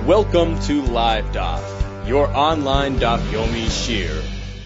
Welcome to Live Daf, your online Daf Yomi Shir.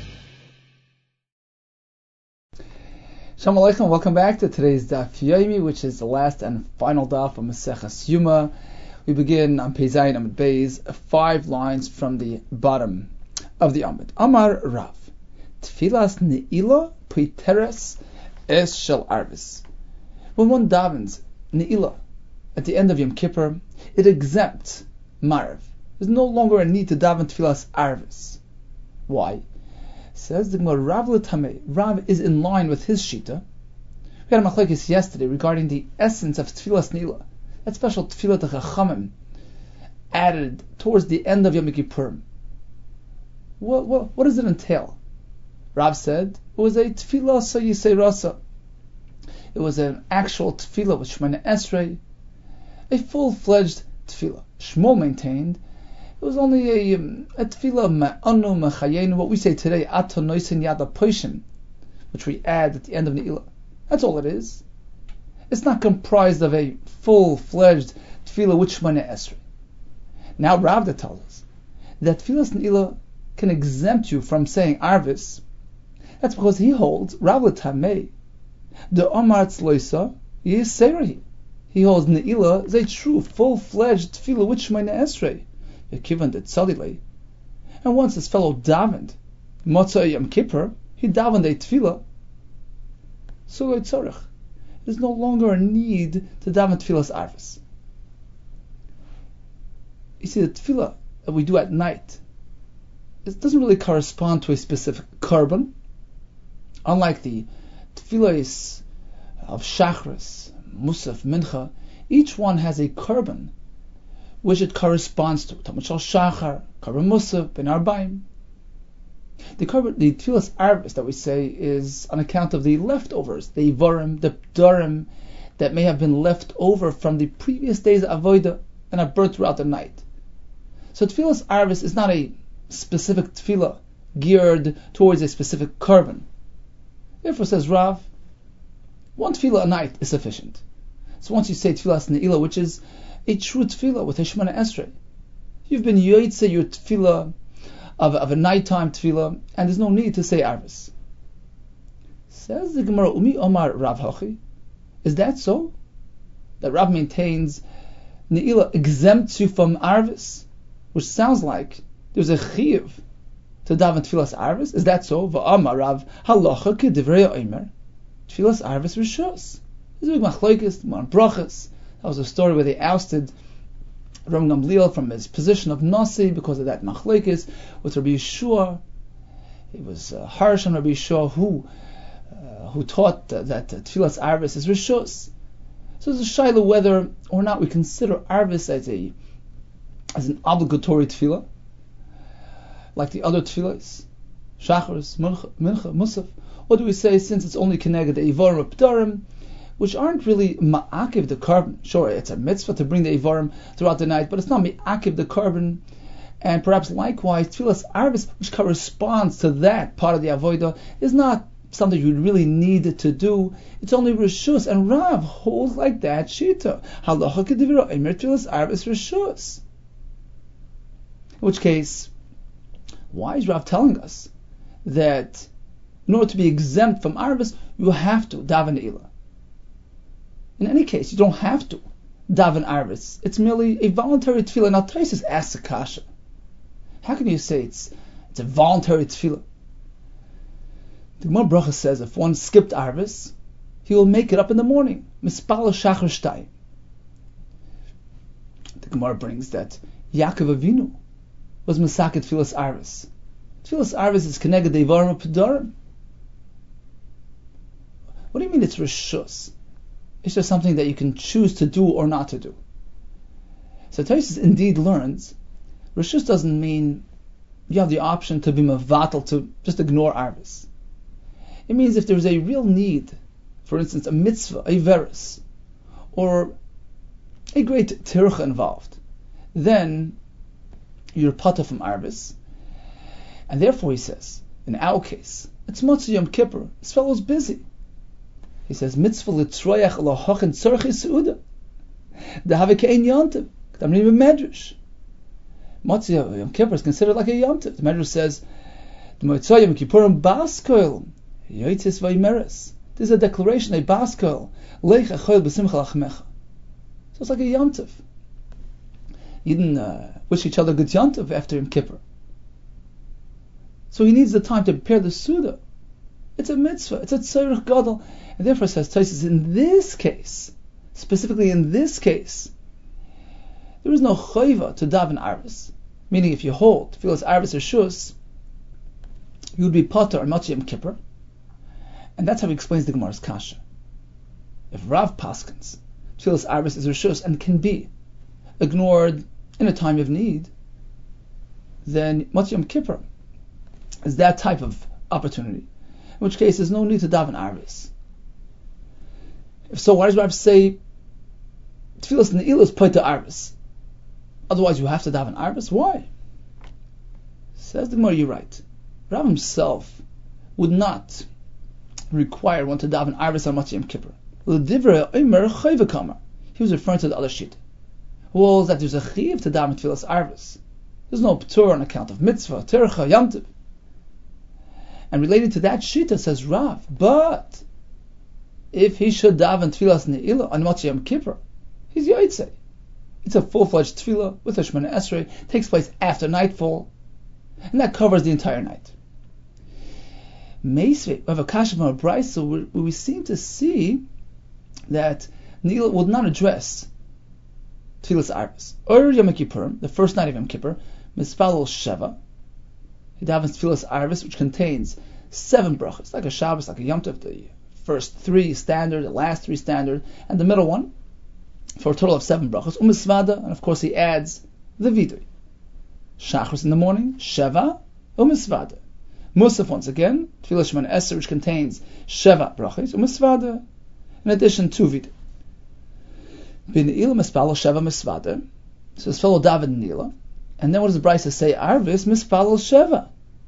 Shalom Aleichem, welcome back to today's Daf Yomi, which is the last and final Daf of Maseches Yuma. We begin on Pei Zayin Amud Beis, 5 lines from the bottom of the Amud. Amar Rav, Tfilas Ne'ilah Piteres Es Shel Arvis. When one davens Ne'ilah at the end of Yom Kippur, it exempts Marav. There's no longer a need to daven Tfilas Arvis. Why? Says the Gemara, Rav L'Tamei. Rav is in line with his shita. We had a machlokes yesterday regarding the essence of Tfilas Ne'ilah, that special Tfilah to Chachamim added towards the end of Yom Kippur. What does it entail? Rav said it was a Tfilah so Yisei Rasa. It was an actual Tfilah with Shemona Esrei, a full-fledged Tfilah. Shmuel maintained it was only a tefillah ma'anu ma'chayenu, what we say today, ato noisin yad poishim, which we add at the end of Ne'ilah. That's all it is. It's not comprised of a full-fledged tefillah with Shemona Esrei. Now Ravda tells us that tefillas Ne'ilah can exempt you from saying Arvis. That's because he holds, Rav L'Tamei, the Omar Tzloisa, Yiserahi. He holds Ne'ilah is a true, full-fledged tefillah with Shemona Esrei. And once his fellow davened Motzei Yom Kippur, he davened a tefillah. So there's no longer a need to daven tefillas arvis. You see, the tefillah that we do at night, it doesn't really correspond to a specific korban. Unlike the tefillahs of Shachris, Musaf, Mincha, each one has a korban which it corresponds to. Talmud Shal Shachar, Korban Musaf, Ben Arbaim. The tefillas arvis that we say is on account of the leftovers, the ivorim, the p'dorim that may have been left over from the previous day's avodah and are burnt throughout the night. So tefillas arvis is not a specific tefillah geared towards a specific korban. Therefore, says Rav, one tefillah a night is sufficient. So once you say tefillas Ne'ilah, which is a true tefillah with a Shemona Esrei, you've been yoytze your tefillah of a nighttime tefillah, and there's no need to say arvis. Says the Gemara, Umi Omar Rav Hachi. Is that so? That Rav maintains Ne'ilah exempts you from arvis, which sounds like there's a chiyuv to daven tefillas arvis. Is that so? Va'amar Rav halacha k'divrei omer tefillas arvis rishos. There's a big machlokes, more brachas. That was a story where they ousted Ram Gamliel from his position of Nasi because of that machlokes with Rabbi Yeshua. It was harsh on Rabbi Yeshua who taught that tefillas arvis is rishos. So there's a shayla whether or not we consider arvis as an obligatory tefillah, like the other tefillahs, Shachars, Mincha, Musaf, or do we say since it's only connected to Ivorim or P'darim, which aren't really ma'akiv the korban. Sure, it's a mitzvah to bring the Ivorim throughout the night, but it's not ma'akiv the korban. And perhaps likewise, tefillas arvis, which corresponds to that part of the avodah, is not something you really need to do. It's only rishus, and Rav holds like that shita. Halacha kedivra omer tefillas arvis rishus. In which case, why is Rav telling us that in order to be exempt from arvis, you have to daven Ne'ilah? In any case, you don't have to daven arvis. It's merely a voluntary tefillah. Now, Taisus asks a kasha. How can you say it's a voluntary tefillah? The Gemara Bracha says if one skipped arvis, he will make it up in the morning. Mispala shachar shtayim. The Gemara brings that Yaakov Avinu was Mesaket tefillas arvis. Tefillas arvis is connected to Ivarim P'darim. What do you mean it's rishus? It's just something that you can choose to do or not to do. So Taisus indeed learns rishus doesn't mean you have the option to be mavatal, to just ignore arvis. It means if there's a real need, for instance, a mitzvah, a veris, or a great tircha involved, then you're pata from arvis, and therefore he says, in our case, it's Motzei Yom Kippur. This fellow's busy. He says, mitzvah litzroyach alohochen tzorchi seuda. The have kein yontiv. Damrim medrash. Matzah Yom Kippur is considered like a Yom Tov. The Medrash says, "The Matzah Yom Kippurim Baskoil Yoitzis Vaymeres." This is a declaration, a Baskoil Leich Achoil B'Simcha Lachmecha. So it's like a Yom Tov. Yidden wish each other good Yom Tov after Yom Kippur. So he needs the time to prepare the Suda. It's a mitzvah. It's a tzorich gadol, and therefore says Tosfos, in this case, specifically in this case, there is no chayva to daven arvis. Meaning, if you hold tefillas arvis or shus, you would be potter on Matzah Yom Kippur, and that's how he explains the Gemara's kasha. If Rav paskins tefillas arvis is reshus and can be ignored in a time of need, then Matzah Yom Kippur is that type of opportunity. In which case, there's no need to daven arvis. If so, why does Rav say tefillas ne'ilah is potter arvis? Otherwise, you have to daven arvis. Why? Says the Gemara, you're right. Rav himself would not require one to daven arvis on Matzah Yom Kippur. He was referring to the other sheet. Well, that there's a chiv to daven tefillas arvis. There's no p'tur on account of mitzvah, tercha, yom tov. And related to that shita says Rav, but if he should daven tefillas ne'ilah on Matzah Yom Kippur, he's yotzei. It's a full-fledged tefillah with a Shemona Esrei. It takes place after nightfall, and that covers the entire night. Meisvei, we have a kasha from a brayso where we seem to see that ne'ilah would not address tefillas arvis. Or Yom Kippurim, the first night of Yom Kippur, mispalel sheva. He davens tefillas arvis, which contains 7 brachas, like a Shabbos, like a Yom Tov. The first 3 standard, the last 3 standard, and the middle one, for a total of 7 brachas. Umisvada, and of course he adds the vidui. Shachris in the morning, Sheva, Umisvada. Musaf once again, Tefillah Shemona Esrei, which contains Sheva brachas, Umisvada, in addition to vidui. B'ne'ilah mispalel Sheva misvada. So his fellow David Ne'ilah. And then what does the Brisa say? Arvis mispalel Sheva.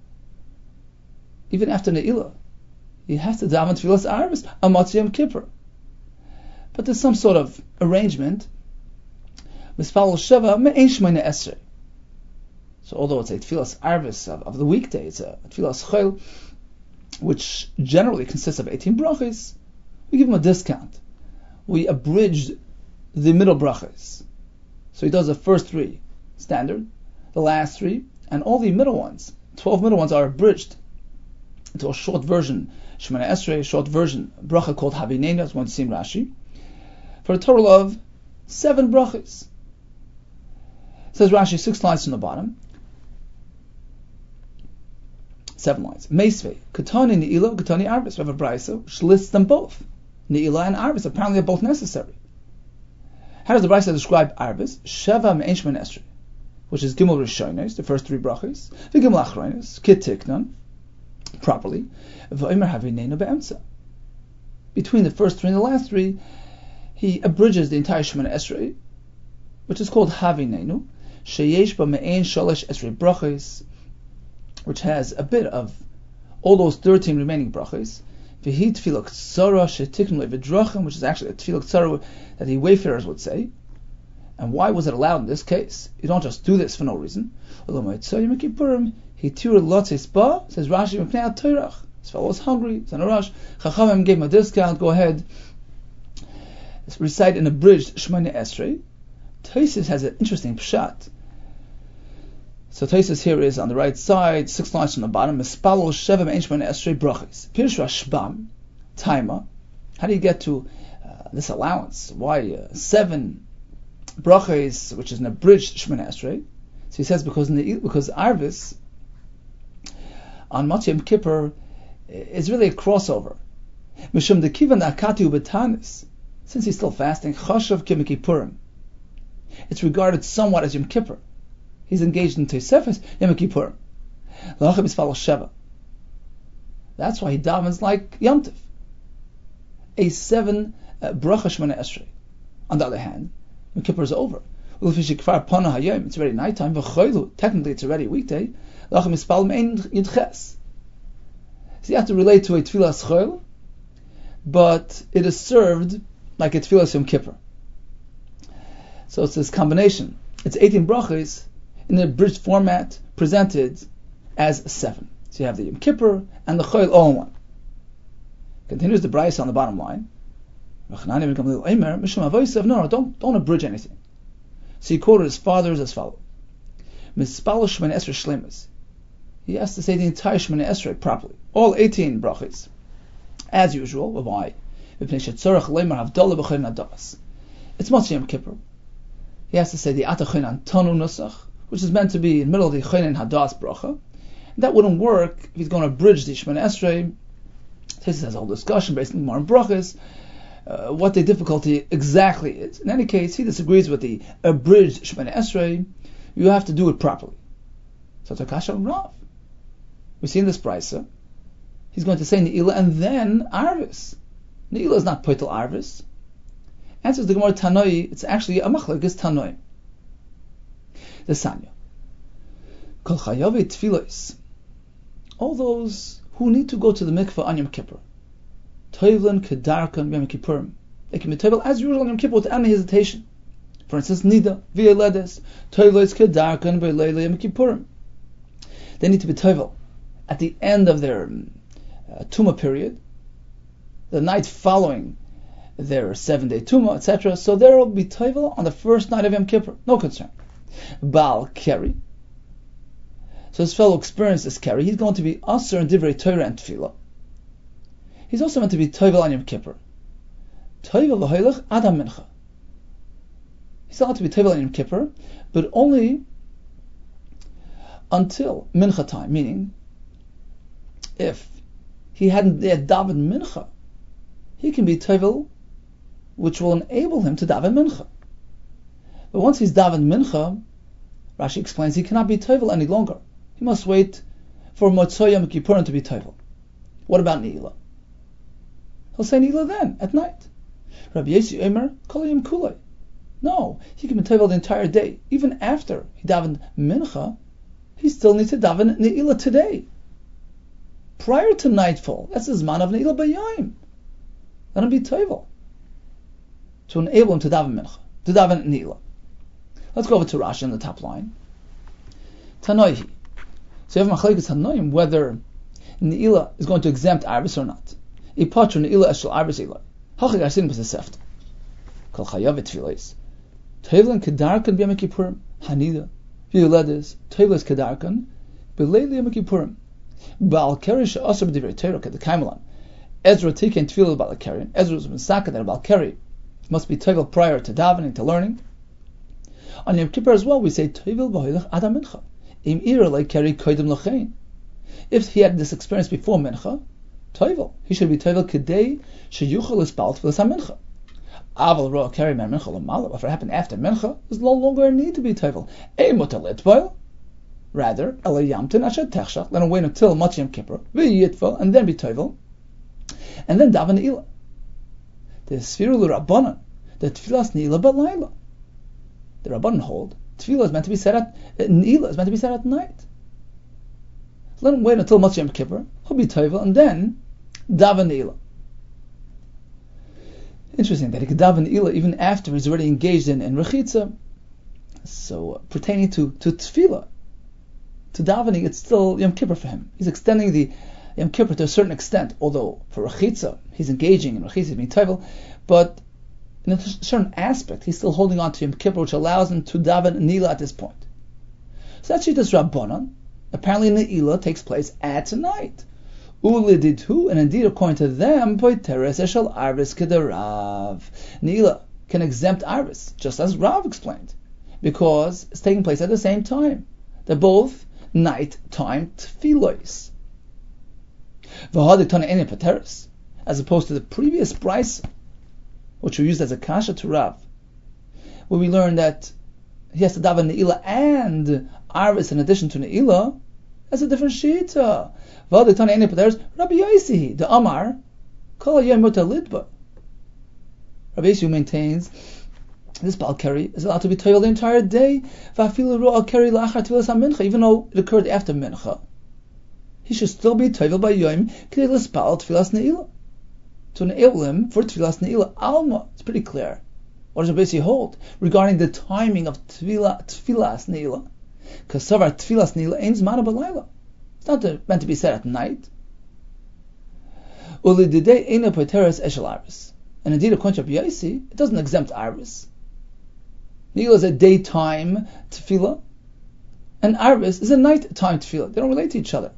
Even after Ne'ilah, he has to daven tefillas arvis on Matzah Yom Kippur. But there's some sort of arrangement. Mispalel Sheva me'ein Shemona Esrei. So although it's a tefillas arvis of the weekday, it's a tefillas chol, which generally consists of 18 brachas, we give him a discount. We abridged the middle brachas. So he does the first 3 standard, the last 3, and all the middle ones, 12 middle ones, are abridged into a short version, Shemona Esrei, a short version, bracha called Havinenu, as one to see in Rashi, for a total of 7 brachas. Says Rashi, 6 lines from the bottom, 7 lines. Meisvei, Katani Ne'ilah, Katani Arvis. We have a brayso which lists them both. Ne'ilah and Arvis, apparently they're both necessary. How does the brayso describe Arvis? Sheva me'ein Shemona Esrei, which is Gimel Rishonos, the first 3 brachas, V'Gimel Achronos, Kitiknon, properly, V'Omer Havinenu be'emtza. Between the first 3 and the last 3, he abridges the entire Shemona Esrei, which is called Havinenu, Sheyesh ba me'ein shalosh esrei brachas, which has a bit of all those 13 remaining brachas. V'hi tefillah k'tzara shetiknu le'v'drachim, which is actually a tefillah k'tzara that the wayfarers would say. And why was it allowed in this case? You don't just do this for no reason. Says Rashi, his fellow was hungry, he's in a rush. Chachamim gave him a discount, go ahead. Let's recite an abridged Shemona Esrei. Tosfos has an interesting pshat. So Tosfos here is on the right side, 6 lines from the bottom. Mispalel Sheva me'ein Shemona Esrei brachas. Pirush Rashbam, Taima. How do you get to this allowance? Why 7 brachas, which is an abridged Shemona Esrei? So he says because Arvis on Matzah Yom Kippur is really a crossover. Mishum dekivan akati ubetanis. Since he's still fasting, chashav Yom Kippurim. It's regarded somewhat as Yom Kippur. He's engaged in Tosefes Yom Kippurim. L'achim mispalel Sheva. That's why he davens like Yom Tov. A 7 bracha Shemona Esrei. On the other hand, Yom Kippur is over. It's already nighttime. Technically, it's already a weekday. So you have to relate to a tefillas chol, but it is served like a tefillas Yom Kippur. So it's this combination. It's 18 brachas. in the abridged format presented as 7. So you have the Yom Kippur and the Chol all in one. Continues the Brayso on the bottom line. No, don't abridge anything. So he quoted his fathers as follows. Mispal Shemini Esrei Shlemus. He has to say the entire Shemini Esrei properly. All 18 brachas. As usual. Why? It's Motzei Yom Kippur. He has to say the Atachinan Tanu Nusach, which is meant to be in the middle of the Chonin Hadas bracha. That wouldn't work if he's going to abridge the Shemini Esrei. This has a whole discussion based on more brachas, what the difficulty exactly is. In any case, he disagrees with the abridged Shemini Esrei. You have to do it properly. So Takasha Rav. We see in this brisa, he's going to say Ne'ilah and then Arvis. Ne'ilah is not Poitel Arvis. Answers the Gemara Tanoi, it's actually a machlokes Tanoi. The Sanya. Kol Chayavi Tfilos. All those who need to go to the mikveh on Yom Kippur. Toivlan Kedarkan Yom Kippurim. They can be toivel as usual on Yom Kippur without any hesitation. For instance, Nida, V'yeledes, Toivlos Kedarkan V'yeleile Yom Kippurim. They need to be toivel at the end of their Tumah period, the night following their 7-day Tumah, etc. So there will be toivel on the first night of Yom Kippur. No concern. Baal Keri. So his fellow experienced this Keri. He's going to be Aser in Divrei Torah and Tefillah. He's also meant to be toivel on Yom Kippur. Toivel v'hoilech Adam Mincha. He's allowed to be toivel on Yom Kippur, but only until Mincha time, meaning if he hadn't yet davened Mincha, he can be toivel, which will enable him to daven Mincha. But once he's davened Mincha, Rashi explains he cannot be toivel any longer. He must wait for Motzei Yom Kippurim to be toivel. What about Ne'ilah? He'll say Ne'ilah then, at night. Rabbi Yossi Omer, Kol Yom Kulei. No, he can be toivel the entire day. Even after he davened Mincha, he still needs to daven Ne'ilah today. Prior to nightfall, that's his man of Ne'ilah B'Yayim. Let him be toivel to enable him to daven Mincha, to daven Ne'ilah. Let's go over to Rashi on the top line. Tanoihi. So you have machlokes Tanoim whether Ne'ilah is going to exempt Arvis or not. Ipatru Ne'ilah eshel Arvis Eloi. Hachig Arsin b'sesefta. Kol chayav tfilos. Toivlan kedarkan b'yom kippurim. Hanida. V'yoledes. Toivlas kedarkan. B'leili yom kippurim. Baal keri she'asar b'divrei Torah kedekaimelan. Ezra tiken tefillah Baal keri. Ezra was misaka that Baal keri must be toivel prior to davening, to learning. On Yom Kippur as well, we say toivel v'hoilech Adam Mincha. Im ira like keri koidim lachein. If he had this experience before Mincha, toivel, he should be toivel kedei sheyuchal ispal tefillas hamincha. Aval roa keri man Mincha l'mala. If it happened after Mincha, there's no longer a need to be toivel. Ei mutar litvoil. Rather, ele yamtin asher techshach. Let him wait until Motzei Yom Kippur, v'yitvel, and then be toivel, and then daven Ne'ilah. The Sfiru l'Rabbanan, the Tfilas Ne'ilah b'layla. The Rabbanan hold Tefillah is meant to be said at Ne'ilah is meant to be said at night. Let him wait until Motzei Yom Kippur. He'll be toivel and then daven Ne'ilah. Interesting that he could daven Ne'ilah even after he's already engaged in rechitza. So pertaining to Tefillah, to davening, it's still Yom Kippur for him. He's extending the Yom Kippur to a certain extent. Although for rechitza he's engaging in rechitza, being toivel, but in a certain aspect, he's still holding on to Yom Kippur, which allows him to daven Ne'ilah at this point. So that's Shittas Rabbanan. Apparently, Ne'ilah takes place at night. Ulididhu, and indeed, according to them, Poiteres Eshel Arvis Kederav. Ne'ilah can exempt Arvis, just as Rav explained, because it's taking place at the same time. They're both night-time tefillos. V'hadik Tana Eni Poiteres, as opposed to the previous brisa, which we used as a kasha to Rav, where we learned that he has to daven Ne'ilah and Arvis in addition to Ne'ilah. That's a different shita. Rabbi Yossi, the Amar, Kol Hayom Mutar Lidba. Rabbi Yossi maintains this Baal Keri is allowed to be toivel the entire day. V'afilu ro'al Keri la'achar tefillas hamincha, even though it occurred after Mincha, he should still be toivel by Yom K'dei l'spal tefillas Ne'ilah, to enable him for Tfilas Ne'ilah Alma. It's pretty clear. What does Rabbi Yossi hold regarding the timing of Tfilas Ne'ilah? Kasavar tfilas ne'ilah ein zmana b'layla. It's not meant to be said at night. Ulididei eina poteres eshel aris. And indeed, according to Rabbi Yossi, it doesn't exempt aris. Ne'ilah is a daytime tefillah, and aris is a nighttime tefillah. They don't relate to each other.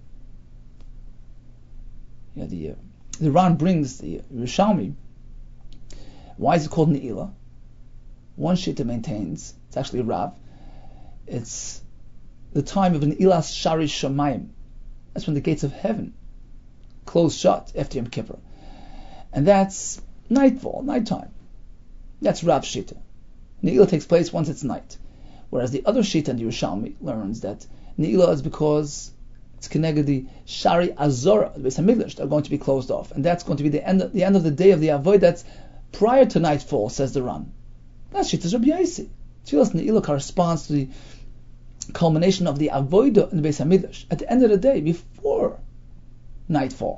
The Ran brings the Rishalmi. Why is it called Ne'ilah? One shita maintains, it's actually Rav, it's the time of an Ilas Shari Shamayim. That's when the gates of heaven close shut after Yom Kippur. And that's nightfall, nighttime. That's Rav's shita. Ne'ilah takes place once it's night. Whereas the other shita in the Yerushalmi learns that Ne'ilah is because it's connected the Shari Azora, the Beis HaMikdash, are going to be closed off. And that's going to be the end of the day of the Avodah that's prior to nightfall, says the Ran. That's Shittas Rabbi Yossi. Tfilas Ne'ilah corresponds to the culmination of the Avodah in the Beis HaMikdash at the end of the day, before nightfall.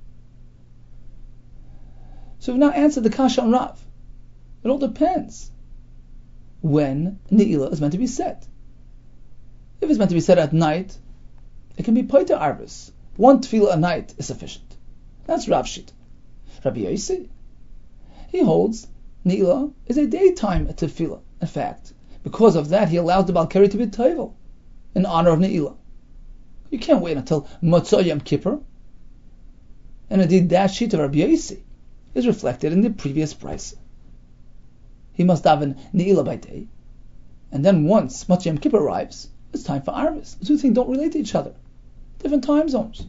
So we've now answered the Kasha on Rav. It all depends when Ne'ilah is meant to be said. If it's meant to be said at night, it can be Paita Arvis. One tefillah a night is sufficient. That's Rav Shita. Rabbi Yossi, he holds Ne'ilah is a daytime tefillah. In fact, because of that, he allowed the Balkari to be Tovel in honor of Ne'ilah. You can't wait until Motzah Yom Kippur. And indeed, that sheet of Rabbi Yossi is reflected in the previous price. He must daven Ne'ilah by day, and then once Motzah Yom Kippur arrives, it's time for Arvis. The two things don't relate to each other. Different time zones.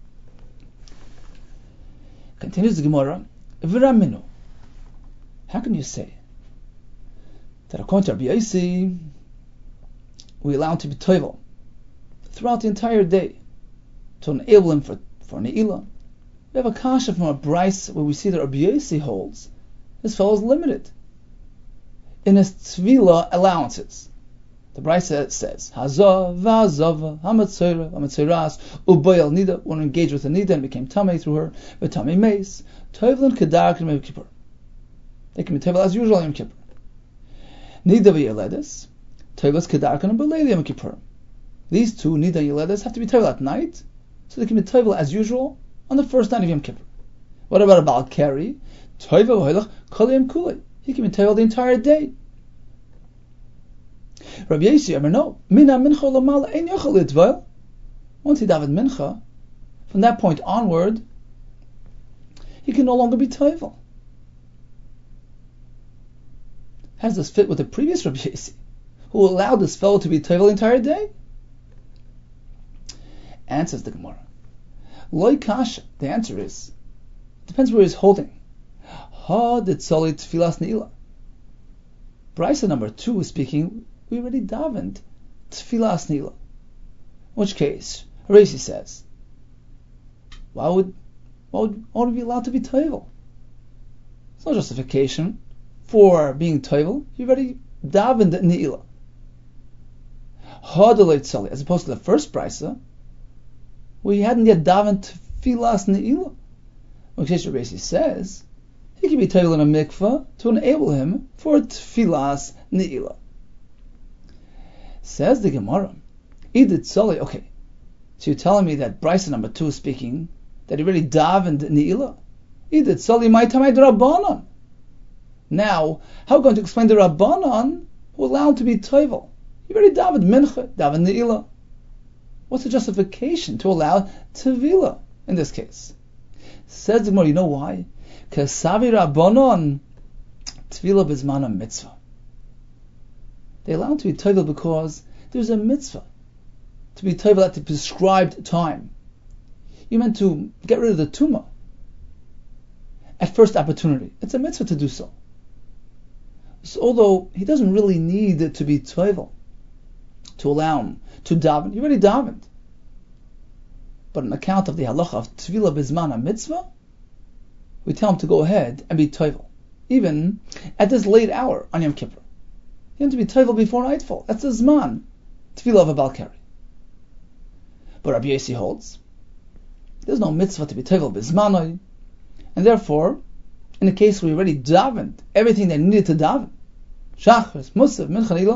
Continues the Gemara, V'raminu. How can you say that according to Rabbi Yossi, we allow him to be toivel throughout the entire day to enable him for Ne'ilah? We have a kasha from a brais where we see that Rabbi Yossi holds this fellow is limited in his tefillah allowances. The brais says, Hazav, Vazava, Hamatzera, Hamatzeras, Ubayal Nida, one engaged with a Nida and became Tamei through her, but Tamei Mace, Toivel and Kedar Yom Kippur. They can be Toivel as usual Yom Kippur. Nida v'Yeledes, Toivel Kedar and Belei Yom Kippur. These two, Nida and Yeledes, have to be Toivel at night, so they can be Toivel as usual on the first night of Yom Kippur. What about a Balkari? Toivel v'Hoilach Kol Yom Kulei. He can be Toivel the entire day. Rabbi Yossi, no. Mina mincha lamala ein yochel litvel. Once he davened mincha, from that point onward, he can no longer be toivel. How does this fit with the previous Rabbi Yossi, who allowed this fellow to be toivel the entire day? Answers the Gemara. Loi kasha. The answer is, it depends where he's holding. Ha ditzoli tfilas ne'ilah. Brisa number 2 is speaking. We already davened tfilas ne'ilah. In which case, Haresi says, why would we be allowed to be toivel? It's no justification for being toivel. You already davened ne'ilah. Hadalei tzali, as opposed to the first brisa, where he hadn't yet davened tfilas ne'ilah. In which case, Haresi says, he can be toivel in a mikveh to enable him for tfilas ne'ilah. Says the Gemara, Idit Tzoli, okay, so you're telling me that Brisa number 2 is speaking, that he really davened Ne'ilah. Idit Tzoli, my tamei Rabbanon. Now, how are we going to explain the Rabbanon who allowed him to be toivel? He already davened Mincha, davened Ne'ilah. What's the justification to allow Tevilah in this case? Says the Gemara, you know why? Kasavi Rabbanon, Tevilah bizmana mitzvah. They allow him to be toivel because there's a mitzvah to be toivel at the prescribed time. You're meant to get rid of the tumah at first opportunity. It's a mitzvah to do so. So although he doesn't really need to be toivel to allow him to daven, he already davened. But on account of the halacha of tefillah bizman mitzvah, we tell him to go ahead and be toivel, even at this late hour on Yom Kippur. You have to be toivel before nightfall. That's the zman tefillah of a balkari. But Rabbi Yossi holds there's no mitzvah to be toivel bizmanoi, and therefore, in a case where we already davened everything they needed to daven, shachris, musaf, mincha, ne'ilah,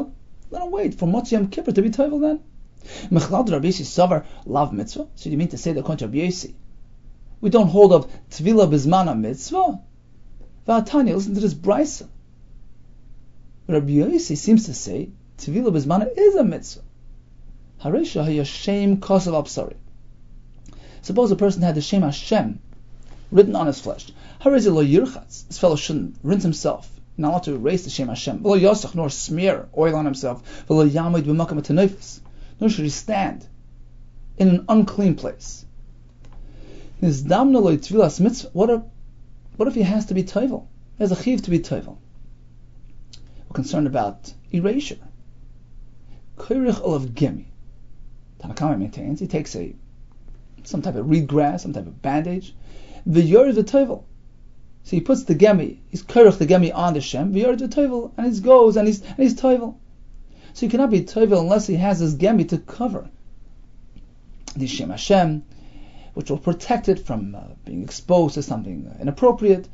Let him wait for Motzi Yom Kippur to be toivel then. Mechlal Rabbi Yossi Savar lav mitzvah. So you mean to say that according to Rabbi Yossi, we don't hold of Tvila Bizmana mitzvah? V'atanya, listen to this brisa. Rabbi Yossi seems to say Tvila Bizmana is a mitzvah. Haresha hayashem kosav absari. Suppose a person had the Shem Hashem written on his flesh. Harezi lo yirchatz. This fellow shouldn't rinse himself. Not allowed to erase the Shem Hashem. V'lo yosach, nor smear oil on himself. V'lo yamid b'makam atanofis. Nor should he stand in an unclean place. Nizdamna lo tvilas mitzvah. What if he has to be toivel? He has a chiv to be toivel. We're concerned about erasure. Koirich olav gemi. Tanakama maintains he takes some type of reed grass, some type of bandage. V'yored v'toivel. So he puts the gemi, he's koirich the gemi on the shem. V'yored v'toivel, and he goes and he's toivel. So he cannot be toivel unless he has his gemi to cover the Shem Hashem, which will protect it from being exposed to something inappropriate.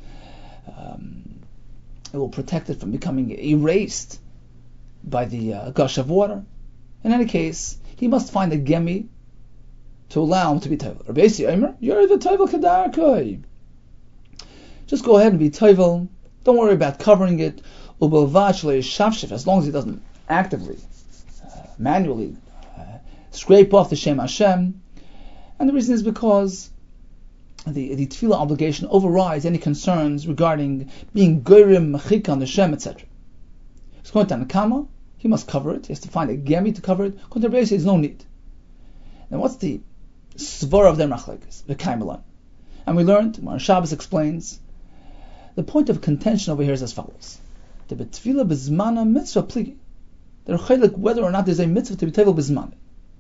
It will protect it from becoming erased by the gush of water. In any case, he must find a gemi to allow him to be toivel. Rabbi Yossi Omer, you're the toivel kadarkoi. Just go ahead and be toivel. Don't worry about covering it. As long as he doesn't actively, manually scrape off the Shem Hashem. And the reason is because the tefillah obligation overrides any concerns regarding being goyim mechik on the Shem, etc. So going to Nakama, he must cover it. He has to find a gemi to cover it. Going to Rabbi Yossi, there's no need. And what's the svara of their machlekes? The kaimelan. And we learned, Mar Shabbos explains, the point of contention over here is as follows: the betfila bezmana mitzvah pligi. They're chaylik whether or not there's a mitzvah to be tevel bezmana.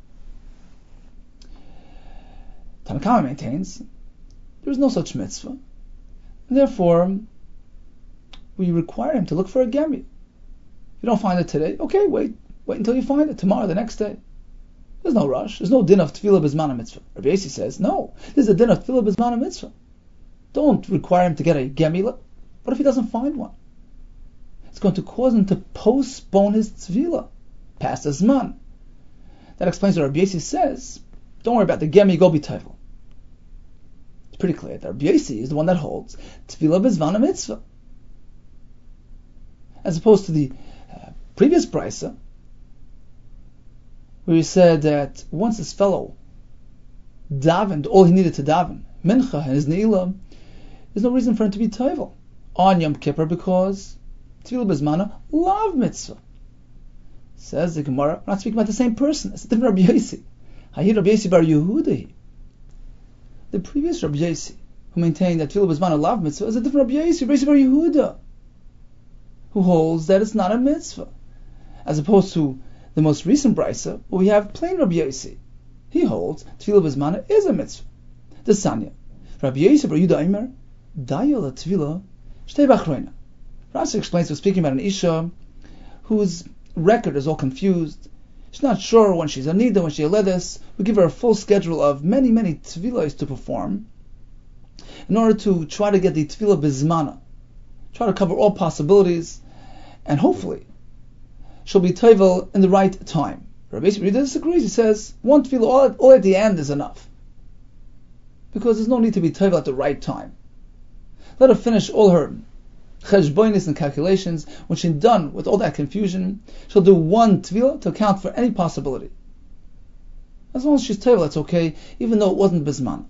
Tanakama maintains there is no such mitzvah, and therefore we require him to look for a gemi. If you don't find it today, okay, wait until you find it tomorrow, the next day. There's no rush. There's no din of tefillah bezmana mitzvah. Rabbi Yossi says no. There's a din of tefillah bezmana mitzvah. Don't require him to get a gemi. What if he doesn't find one? It's going to cause him to postpone his tefillah past his man. That explains what Rabbi Yossi says. Don't worry about the gemi, go be toivel. It's pretty clear that Rabbi Yossi is the one that holds tefillah bezmana mitzvah, as opposed to the previous brisa, where he said that once this fellow davened all he needed to daven, mincha and his ne'ilah, there's no reason for him to be toivel on Yom Kippur because tefillah bezmana lav mitzvah. Says the Gemara, we're not speaking about the same person. It's a different Rabbi Yossi. Hayir Rabbi Yossi bar Yehuda. The previous Rabbi Yossi, who maintained that tefillah bezmana lav mitzvah, is a different Rabbi Yossi, Rabbi Yossi bar Yehuda, who holds that it's not a mitzvah, as opposed to the most recent brisa, where we have plain Rabbi Yossi. He holds tefillah bezmana is a mitzvah. The Sanya, Rabbi Yossi bar Yehuda Aimer, dayo la tefillah shtei bachroina. Rashi explains we're speaking about an isha whose record is all confused. She's not sure when she's a nida, when she's a ledes. We give her a full schedule of many tefillahs to perform in order to try to get the tefillah bezmana, try to cover all possibilities, and hopefully she'll be toivel in the right time. Rabbi Yossi disagrees. He says one tefillah all at the end is enough, because there's no need to be toivel at the right time. Let her finish all her cheshbonis and calculations. When she's done with all that confusion, she'll do one tefillah to account for any possibility. As long as she's toivel, that's okay, even though it wasn't bizman.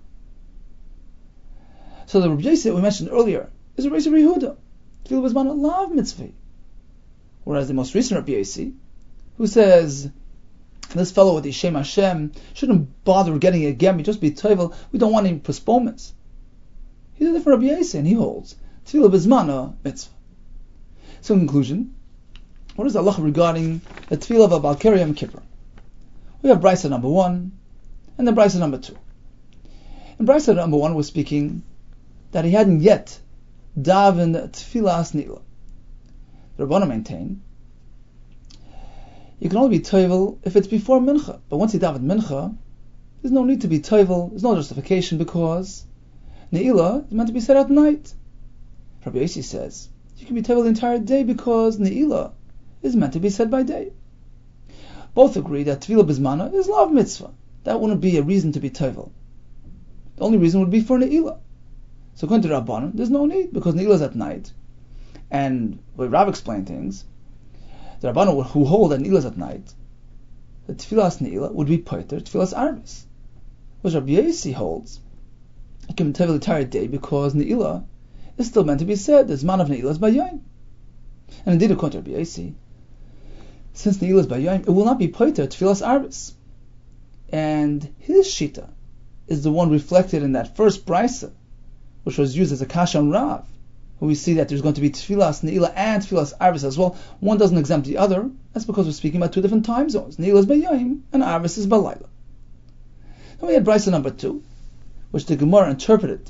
So the Rabbi Yossi that we mentioned earlier is a Rabbi Yehuda. Tefillah bizman lav mitzvah. Whereas the most recent Rabbi Yossi, who says this fellow with the Shem Hashem shouldn't bother getting a gemi, just be toivel, we don't want any postponements. He's a different Rabbi Yossi, and he holds tefillah bezmana mitzvah. So in conclusion, what is Allah regarding the tefillah of a Balkari Yom Kippur? We have brisa number 1 and then brisa number 2. In brisa number 1 we're speaking that he hadn't yet davened tefillas ne'ilah. The Rabbana maintain you can only be toivel if it's before mincha, but once you daven mincha, there's no need to be toivel, there's no justification, because ne'ilah is meant to be said at night. Rabbi Yossi says you can be toivel the entire day because ne'ilah is meant to be said by day. both agree that Tefillah Bizmana is lav mitzvah. That wouldn't be a reason to be Tevel. The only reason would be for Ne'ilah. So according to Rabbanan, there's no need, because Ne'ilah is at night. And when Rav explained things, the Rabbanan who hold that Ne'ilah is at night, the Tefillas Ne'ilah would be Poiter Tefillas Arvis. Which Rabbi Yossi holds, it can be Tevel the entire day, because Ne'ilah is still meant to be said. The Zman of Ne'ilah is Bayayim. And indeed, according to Rabbi Yossi, since Ne'ilah is Bayayim, it will not be Poiter Tefillas Arvis. And his Shita is the one reflected in that first Brisa, which was used as a Kasha on Rav, where we see that there's going to be Tefillas Ne'ilah and Tefillas Arvis as well. One doesn't exempt the other. That's because we're speaking about two different time zones. Ne'ilah is Bayayim and Arvis is Balayla. Then we had Brisa number 2, which the Gemara interpreted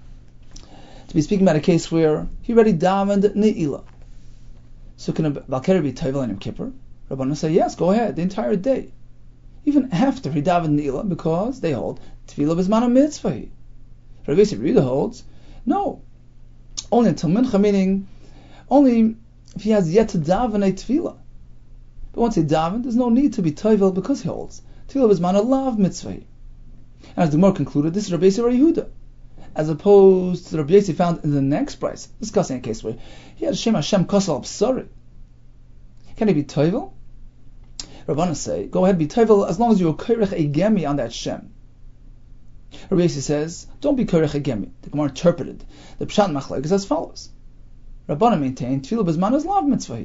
to be speaking about a case where he already davened Ne'ilah. So can a Balkari be Tevel on Yom Kippur? Rabbanan say, yes, go ahead, the entire day. Even after he davened Ne'ilah, because they hold Tefillah Bizmana Mitzvah. Rabbi Yossi holds, no, only until Mincha, meaning only if he has yet to daven a Tefillah. But once he davened, there's no need to be Tevel, because he holds Tefillah Bizmana Lav Mitzvah. And as the Gemara concluded, this is Rabbi Yossi Yehuda, as opposed to Rabbi Yossi found in the next price, discussing a case where he had Shem Hashem Kosal Psari. Can he be Tevel? Rabbanan say, go ahead, be Tevel, as long as you're Koirech a Gemi on that Shem. Rabbi Yossi says, don't be Koirech a Gemi. The Gemara interpreted the Pshat Machlek is as follows. Rabbanan maintained, Tefillah Bizman is Lav Mitzvah.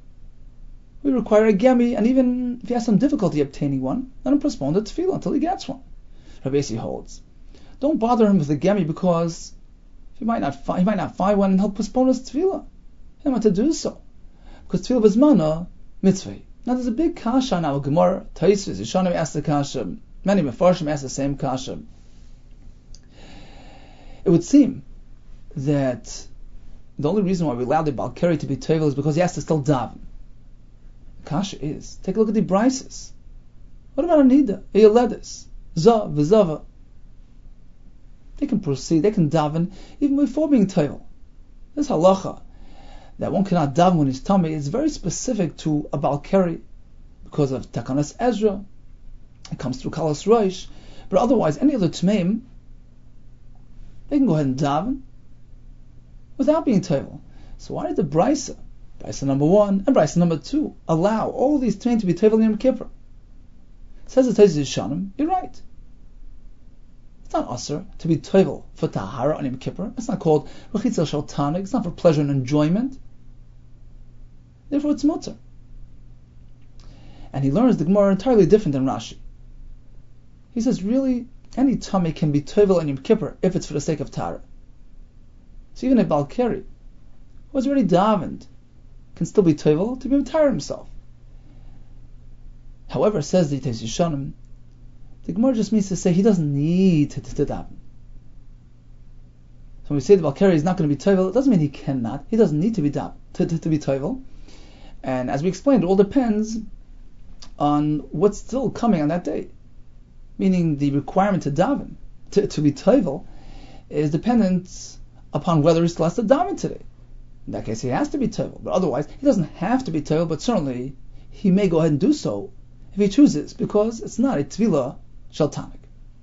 We require a Gemi, and even if he has some difficulty obtaining one, let him postpone the Tefillah until he gets one. Rabbi Yossi holds, don't bother him with the Gemi, because he might not find one, and he'll postpone his Tefillah. He doesn't want to do so, because Tefillah Bizmana Mitzvah. Now there's a big kasha now. Gemara, Taisvis, Yishanim asked the kasha. Many Mefarshim asked the same kasha. It would seem that the only reason why we allow the Balkari to be Tevel is because he has to still daven. The kasha is, take a look at the Brises. What about Anida, Eyeledis, Zah, V'Zava? They can proceed, they can daven even before being Tevel. This halacha that one cannot daven when he's tummy is very specific to a Balkari because of Takanas Ezra. It comes through Kalas Roish. But otherwise, any other Tmeim, they can go ahead and daven without being Tevel. So why did the Brisa number 1 and Brisa number 2, allow all these Tmeim to be Tevel in Yom Kippur? Says the Taisvis Yishanim, you're right. It's not Asr to be Tevel for Tahara on Yom Kippur. It's not called Rechitza Shel Tanig. It's not for pleasure and enjoyment. Therefore, it's mutter. And he learns the Gemara entirely different than Rashi. He says, really, any tummy can be Tevel on Yom Kippur if it's for the sake of Tahara. So even a Balkari, who has already davened, can still be Tevel to be Tahara himself. However, says the Taisvis Yishanim, the Gemara just means to say he doesn't need to daven. So when we say the Balkari is not going to be Tevel, it doesn't mean he cannot. He doesn't need to be to be Tevel. And as we explained, it all depends on what's still coming on that day. Meaning the requirement to daven, to be Tevel, is dependent upon whether he still has to daven today. In that case, he has to be Tevel. But otherwise, he doesn't have to be Tevel, but certainly he may go ahead and do so if he chooses, because it's not a Tefillah Shel Tanig.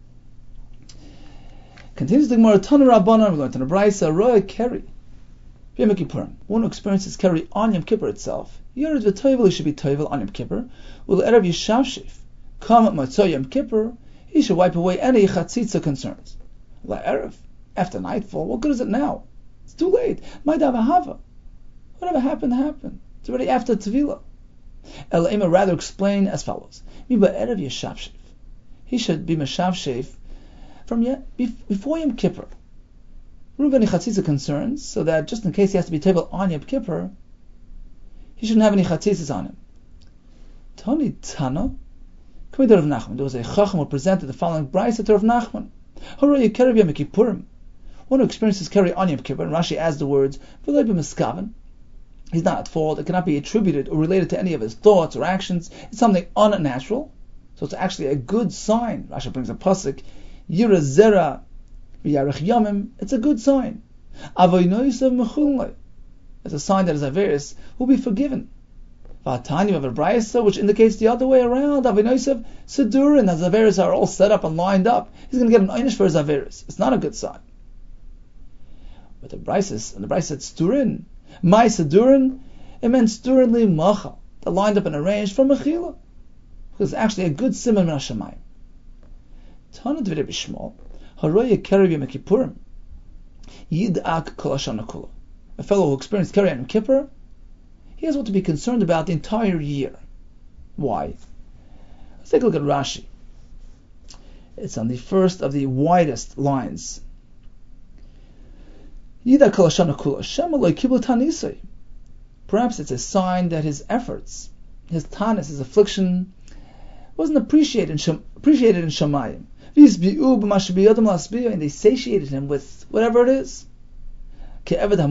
Continues the Gemara, Tana Rabbanan, we learned in the Brisa, Roya Keri. Yom Kippurim. One who experiences Keri on Yom Kippur itself, Yered v'Tovel, he should be Tovel on Yom Kippur. Will Erev Yishavshiv come at Motzei Yom Kippur, he should wipe away any Chatzitza concerns. La Erev, after nightfall, what good is it now? It's too late. Ma'dav Hava. Whatever happened, happened. It's already after Tevilah. Elaima rather explain as follows: Miba Erev Yishavshiv, he should be Meshavshiv from yet before Yom Kippur. Remove any chatzitza concerns, so that just in case he has to be Tevel on Yom Kippur, he shouldn't have any chatzitzas on him. Tani Tana, come to Rav Nachman. There was a chacham who presented the following brayso to Rav Nachman: Harei Kerev Yom Kippurim. One who experiences Keri on Yom Kippur, and Rashi adds the words V'lo b'miskaven. He's not at fault. It cannot be attributed or related to any of his thoughts or actions. It's something unnatural, so it's actually a good sign. Rashi brings a pasuk, Yira Zera V'Yarech Yamim. It's a good sign. Avoy Noisav Mechulei. It's a sign that his Averis will be forgiven. Vatani of a brayso, which indicates the other way around. Avinoisav sedurin, as averis are all set up and lined up. He's going to get an einish for his averis. It's not a good sign. But the brayso, and the brayso said sturin, my sedurin, it meant sturin li macha. They're lined up and arranged for mechila, because it's actually a good simon min hashamayim. Tana d'vire b'shmol, haroye kerev yom kippurim, yid'ak kol hashana kula. A fellow who experienced Keri Yom Kippur, he has what to be concerned about the entire year. Why? Let's take a look at Rashi. It's on the first of the widest lines. Yida kol hashana kula, Shem aloi kibul tanisei. Perhaps it's a sign that his efforts, his tanis, his affliction, wasn't appreciated in Shamayim. And they satiated him with whatever it is. Like a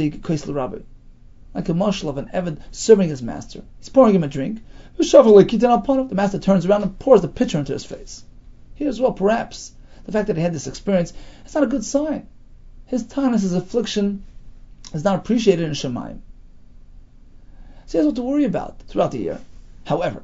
marshal of an Eved serving his master. He's pouring him a drink. The master turns around and pours the pitcher into his face. Here as well, perhaps, the fact that he had this experience, it's not a good sign. His tanis, his affliction, is not appreciated in Shamayim. So he has what to worry about throughout the year. However,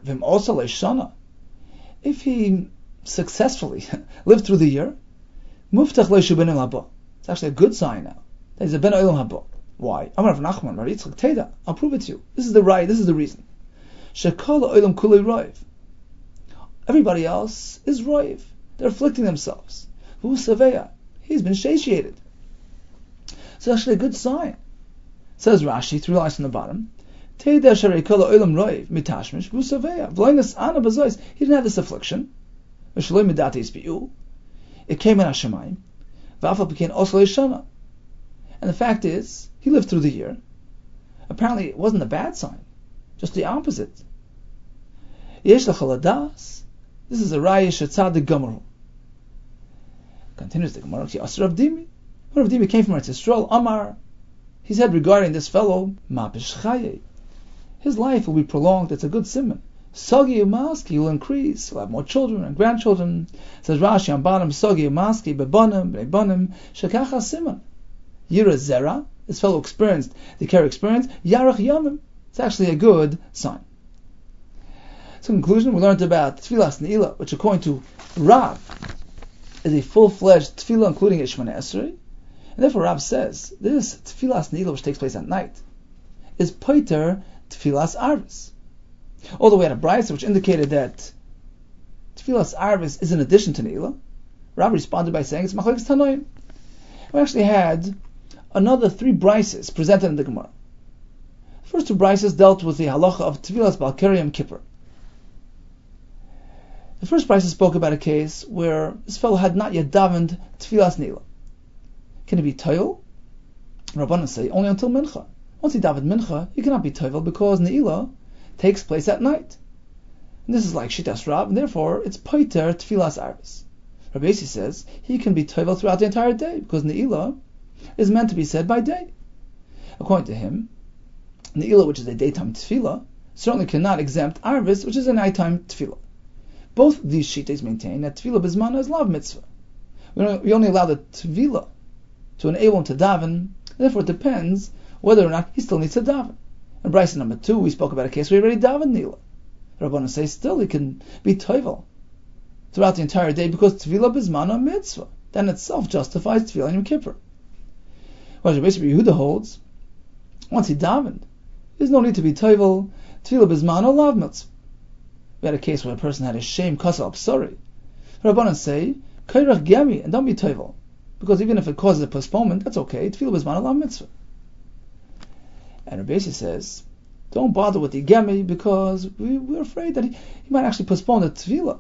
if he successfully lived through the year, it's actually a good sign now. That he's a ben olam haba. Why? Amar Rav Nachman, Rav Yitzchak Teda. I'll prove it to you. This is the right. This is the reason. Shekol olam kulei roiv. Everybody else is roiv. They're afflicting themselves. Who saveya? He's been satiated. So it's actually a good sign. Says Rashi, 3 lines from the bottom. Teda sherekol olam roiv mitashmish who saveya. V'loinas ana bazois. He didn't have this affliction. V'shaloi medati isbiu. It came in Hashemayim. V'afal became also yeshana. And the fact is, he lived through the year. Apparently, it wasn't a bad sign. Just the opposite. Yesh lechol hadas. This is a raya shetzadik gomer. Continues the Gemara. Rav Dimi. When Rav Dimi came from Eretz Yisrael, Amar, he said regarding this fellow, Ma b'shchaye. His life will be prolonged. It's a good simon. Sagi umaski, he will increase. He'll have more children and grandchildren. Says Rashi on bottom, Sagi umaski, bebanim, bnei shekacha simon. Yira Zera, this fellow experienced the Keri experience, Yarach Yamim. It's actually a good sign. So in conclusion, we learned about Tfilas Ne'ilah, which according to Rav, is a full-fledged Tfilah, including Shemona Esrei. And therefore Rav says, this Tfilas Ne'ilah, which takes place at night, is Poiter Tfilas Arvis. Although we had a brayso which indicated that Tfilas Arvis is in addition to Ne'ilah, Rav responded by saying it's Machlekes Tanoim. We actually had another 3 braysos presented in the Gemara. The first 2 braysos dealt with the halacha of Tfilas Bal Keri Yom Kippur. The first brayso spoke about a case where this fellow had not yet davened Tfilas Ne'ilah. Can he be toil? Rabbanan say only until Mincha. Once he davened Mincha, he cannot be toil because Ne'ilah takes place at night. And this is like Shitas Rav, and therefore it's Poiter Tfilas Arvis. Rabbi Yossi says he can be toivel throughout the entire day because Ne'ilah is meant to be said by day. According to him, Ne'ilah, which is a daytime tefillah, certainly cannot exempt Arvis, which is a nighttime tefillah. Both these shittas maintain that tefillah bismana is lav mitzvah. We only allow the tefillah to enable him to daven, therefore it depends whether or not he still needs to daven. In Bryson number 2, we spoke about a case where he already davened Ne'ilah. Rabbanan say still he can be toivel throughout the entire day because tefillah bismana mitzvah. That in itself justifies tefillah Yom Kippur. What basically Yehuda holds, once he davened, there's no need to be toivel, tefillah bismana lav mitzvah. We had a case where a person had a shame kasal psari. Rabbanan say, kairach gemi, and don't be toivel, because even if it causes a postponement, that's okay. Tefillah bismana lav mitzvah. And Rabbi Yossi says, don't bother with the gemi because we're afraid that he might actually postpone the tefillah.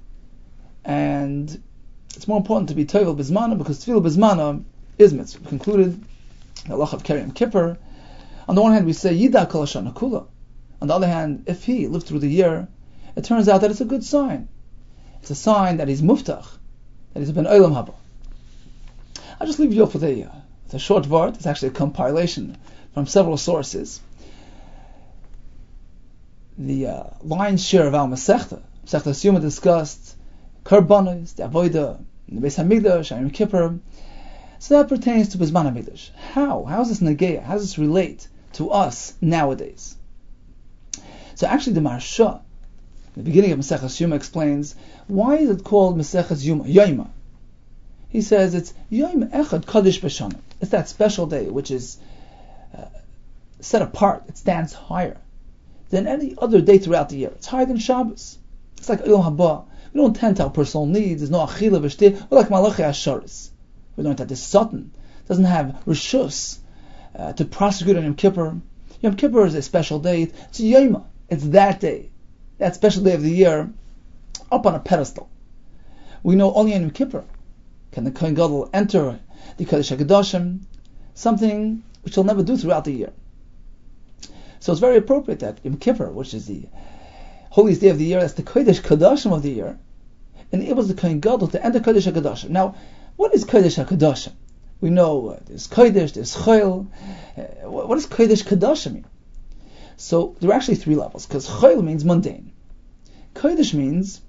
And it's more important to be toivel bismana because tefillah bismana is mitzvah. We concluded the halacha of Keri Yom Kippur. On the one hand, we say Yida kol hashana kula. On the other hand, if he lived through the year, it turns out that it's a good sign. It's a sign that he's muftach, that he's ben olam haba. I'll just leave you off with a short word. It's actually a compilation from several sources. The lion's share of our Masechta Siyuma discussed Karbanos, the Avodah, the Beis Hamikdash, Yom Kippur. So that pertains to Bizman HaMikdash. How? How is this Nageya? How does this relate to us nowadays? So actually the Maharsha, in the beginning of Maseches Yoma, explains, why is it called Maseches Yoma? He says it's Yom Echad Kadosh B'Shana. It's that special day which is set apart. It stands higher than any other day throughout the year. It's higher than Shabbos. It's like Yom Haba. We don't tend to our personal needs. There's no Achila V'Shteh. We're like Malachi Asharis. We learned that this Satan doesn't have Rishus to prosecute on Yom Kippur. Yom Kippur is a special day. It's Yoma. It's that day. That special day of the year up on a pedestal. We know only on Yom Kippur can the Kohen Gadol enter the Kodesh HaKadoshim, something which he'll never do throughout the year. So it's very appropriate that Yom Kippur, which is the holiest day of the year, that's the Kodesh Kodashim of the year, enables the Kohen Gadol to enter Kodesh HaKadoshim. Now, what is Kodesh HaKadoshim? We know there's Kodesh, there's Chayil. What does Kodesh Kodashim mean? So there are actually three levels, because Chayil means mundane. Kodesh means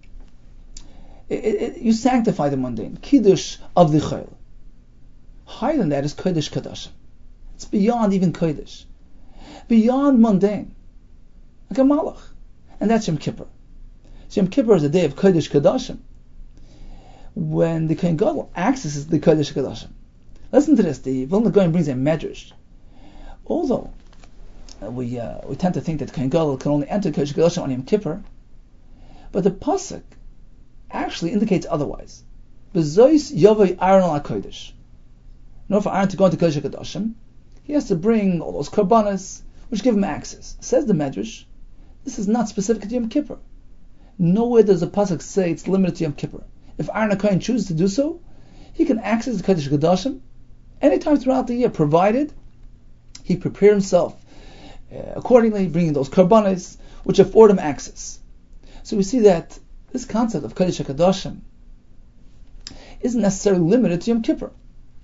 you sanctify the mundane. Kiddush of the Chayil. Higher than that is Kodesh Kodashim. It's beyond even Kodesh. Beyond mundane. Like a Malach. And that's Yom Kippur. So Yom Kippur is a day of Kodesh Kodashim, when the Kohen Gadol accesses the Kodesh Kodashim. Listen to this. The Vilna Gaon brings a medrash. Although we tend to think that Kohen Gadol can only enter Kodesh Kodashim on Yom Kippur, but the pasuk actually indicates otherwise. B'zois yavai Aaron al Kodesh. In order for Aaron to go into Kodesh Kodashim, he has to bring all those korbanos which give him access. Says the medrash, this is not specific to Yom Kippur. Nowhere does the pasuk say it's limited to Yom Kippur. If Aaron HaKohen chooses to do so, he can access the Kodesh Kodashim anytime throughout the year, provided he prepare himself accordingly, bringing those korbanos which afford him access. So we see that this concept of Kodesh HaKodashim isn't necessarily limited to Yom Kippur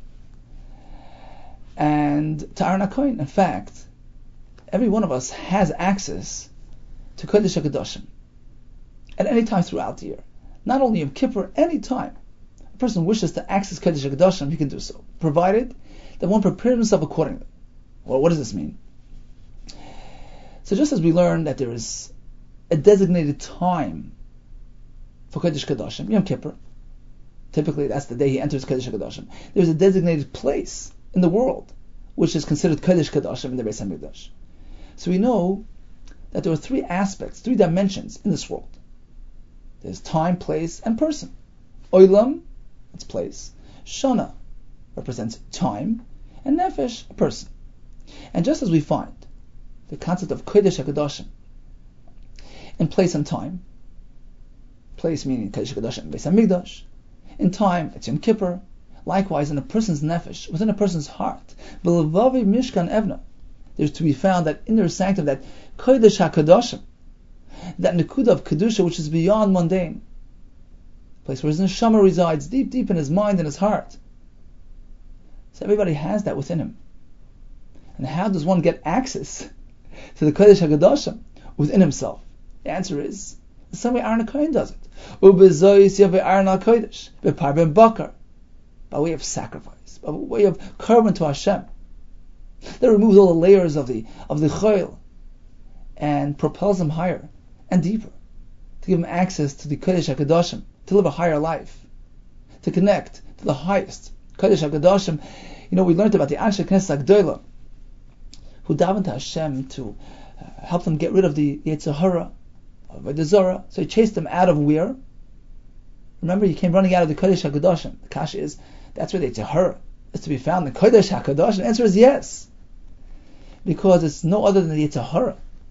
and to Aaron HaKohen. In fact, every one of us has access to Kodesh HaKodashim at any time throughout the year. Not only Yom Kippur, any time a person wishes to access Kodesh HaKodashim, he can do so, provided that one prepares himself accordingly. Well, what does this mean? So just as we learned that there is a designated time for Kodesh HaKodashim, Yom Kippur, typically that's the day he enters Kodesh HaKodashim, there's a designated place in the world which is considered Kodesh HaKodashim in the Beis HaMikdash. So we know that there are three aspects, three dimensions in this world. There's time, place, and person. Olam, it's place. Shana represents time, and Nefesh, a person. And just as we find the concept of Kodesh HaKodashim in place and time, place meaning Kodesh HaKodashim in Beis HaMikdash, in time it's Yom Kippur, likewise in a person's Nefesh, within a person's heart, B'levavi Mishkan Evna, there's to be found that inner sanctum, that Kodesh HaKodashim, that Nekuda of Kedusha which is beyond mundane, place where his neshama resides deep, deep in his mind and his heart. So everybody has that within him. And how does one get access to the Kodesh HaKodashim within himself? The answer is the same way Aaron HaKohen does it. Ubezois yavei Aaron HaKodesh b'par ben bakar, by way of sacrifice, by way of korban to Hashem. That removes all the layers of the choil and propels him higher and deeper, to give him access to the Kodesh HaKodashim, to live a higher life, to connect to the highest Kodesh HaKodashim. You know, we learned about the Anshe Knesset Agdola, who davened to Hashem to help them get rid of the Yetzer Hara, of the Zorah. So he chased them out of where? Remember, he came running out of the Kodesh HaKodashim. The kasha is, that's where the Yetzer Hara is to be found, the Kodesh HaKodashim. The answer is yes, because it's no other than the Yetzer Hara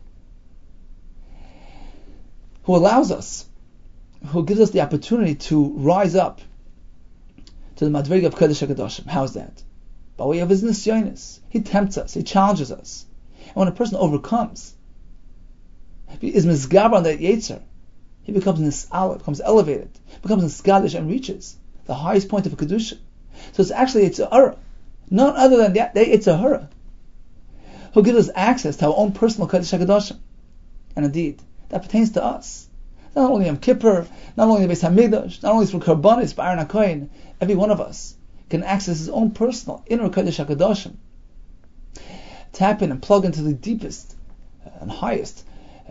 who allows us, who gives us the opportunity to rise up to the Madrig of Kodesh HaKodashim. How's that? By way of his nisyonis. He tempts us, he challenges us. And when a person overcomes, he is misgaber on that Yetzer, he becomes nis'ala, becomes elevated, becomes niskadish, and reaches the highest point of a Kedusha. So it's actually Yetzer Hara, none other than that Yetzer Hara, who gives us access to our own personal Kodesh HaKodashim. And indeed, that pertains to us. Not only Yom Kippur, not only the Beis HaMikdash, not only through Karbanis, by Aaron HaKohen, every one of us can access his own personal inner Kodesh HaKodashim. Tap in and plug into the deepest and highest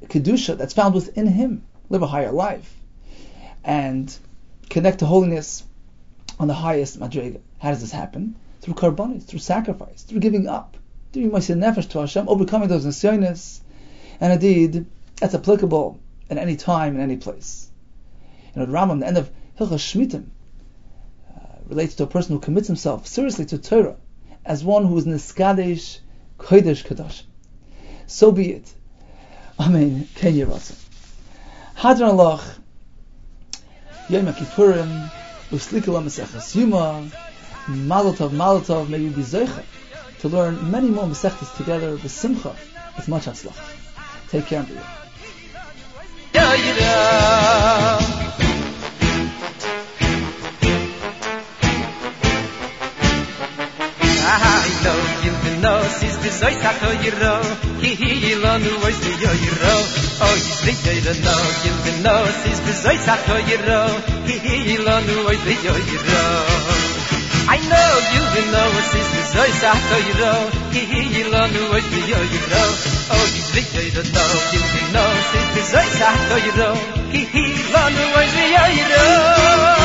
kedusha that's found within him, live a higher life, and connect to holiness on the highest madrega. How does this happen? Through karbanis, through sacrifice, through giving up, doing Moshe Nefesh to Hashem, overcoming those nisyonis, and indeed, that's applicable at any time, in any place. The Rambam, the end of Hilchos Shmitim, relates to a person who commits himself seriously to Torah as one who is niskadesh kodesh kadosh. So be it. Amen. Ken Yirasa. Hadran Loch Yom Kippurim Uslika Maseches Yuma Mazel Tov. May you be zeicha to learn many more Masechtas together with Simcha, with much Hatzlach. Take care and be well. Sis besoy sato yiro hi lo nu was the yiro oh is the yiro no you know sis besoy sato yiro hi lo nu was the yiro I know you know sis besoy sato yiro hi lo nu was the yiro oh is the yiro no you know sis besoy sato yiro hi lo nu was the yiro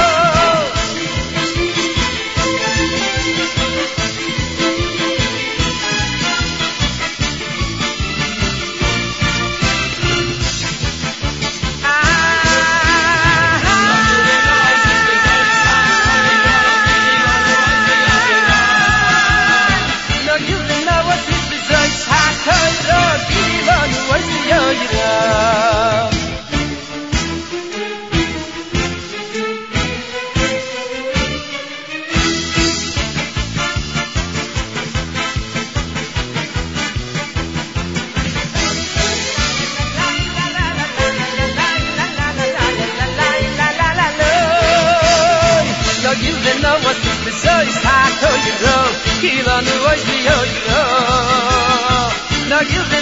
Now you